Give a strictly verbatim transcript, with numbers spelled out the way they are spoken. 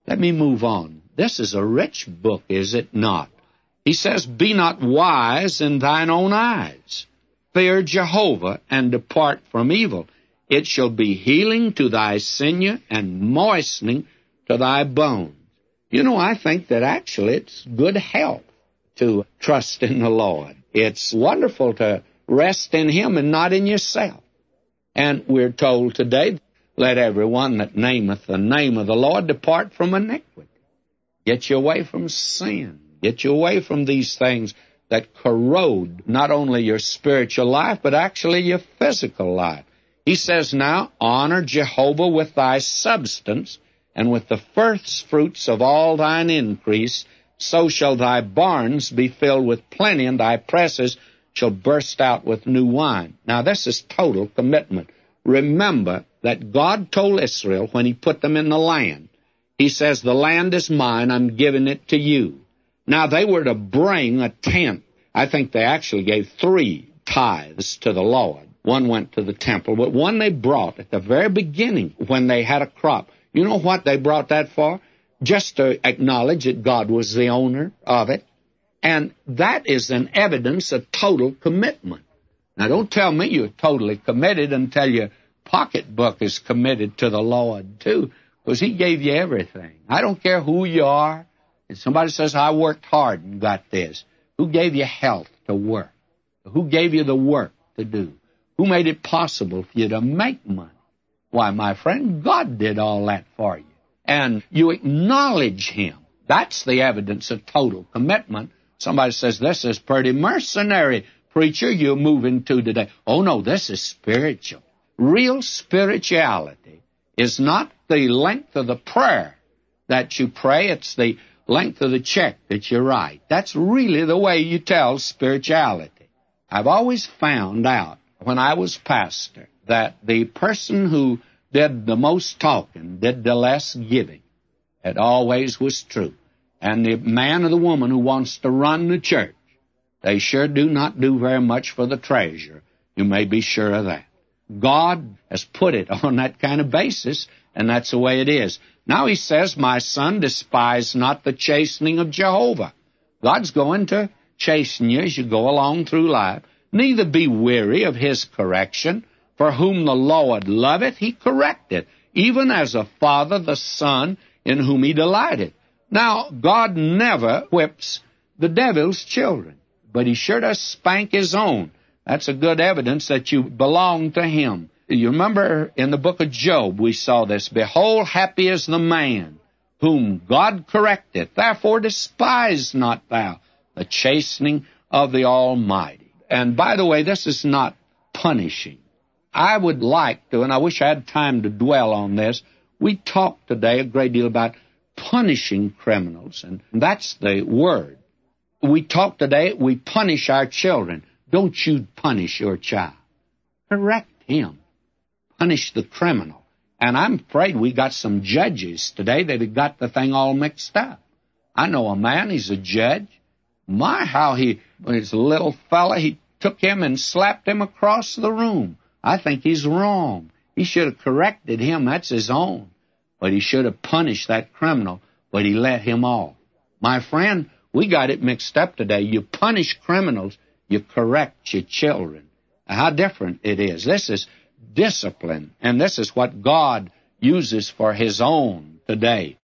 Let me move on. This is a rich book, is it not? He says, be not wise in thine own eyes. Fear Jehovah and depart from evil. It shall be healing to thy sinew and moistening to thy bones. You know, I think that actually it's good health to trust in the Lord. It's wonderful to rest in Him and not in yourself. And we're told today, let everyone that nameth the name of the Lord depart from iniquity. Get you away from sin. Get you away from these things that corrode not only your spiritual life, but actually your physical life. He says now, honor Jehovah with thy substance, and with the first fruits of all thine increase, so shall thy barns be filled with plenty, and thy presses shall burst out with new wine. Now this is total commitment. Remember that God told Israel when He put them in the land, He says, the land is mine, I'm giving it to you. Now they were to bring a tenth. I think they actually gave three tithes to the Lord. One went to the temple, but one they brought at the very beginning when they had a crop. You know what they brought that for? Just to acknowledge that God was the owner of it. And that is an evidence of total commitment. Now, don't tell me you're totally committed until your pocketbook is committed to the Lord, too, because He gave you everything. I don't care who you are. If somebody says, I worked hard and got this, who gave you health to work? Who gave you the work to do? Who made it possible for you to make money? Why, my friend, God did all that for you. And you acknowledge Him. That's the evidence of total commitment. Somebody says, this is pretty mercenary, preacher, you're moving to today. Oh, no, this is spiritual. Real spirituality is not the length of the prayer that you pray. It's the length of the check that you write. That's really the way you tell spirituality. I've always found out when I was pastor that the person who did the most talking did the less giving. It always was true. And the man or the woman who wants to run the church, they sure do not do very much for the treasure. You may be sure of that. God has put it on that kind of basis, and that's the way it is. Now He says, my son, despise not the chastening of Jehovah. God's going to chasten you as you go along through life. Neither be weary of His correction, for whom the Lord loveth, He correcteth, even as a father the son in whom He delighteth. Now, God never whips the devil's children, but He sure does spank His own. That's a good evidence that you belong to Him. You remember in the book of Job, we saw this. Behold, happy is the man whom God correcteth. Therefore despise not thou the chastening of the Almighty. And by the way, this is not punishing. I would like to, and I wish I had time to dwell on this, we talked today a great deal about punishing criminals, and that's the word. We talked today, we punish our children. Don't you punish your child. Correct him. Punish the criminal. And I'm afraid we got some judges today that have got the thing all mixed up. I know a man, he's a judge. My, how he, when he's a little fella, he took him and slapped him across the room. I think he's wrong. He should have corrected him. That's his own. But he should have punished that criminal, but he let him off. My friend, we got it mixed up today. You punish criminals, you correct your children. How different it is. This is discipline, and this is what God uses for His own today.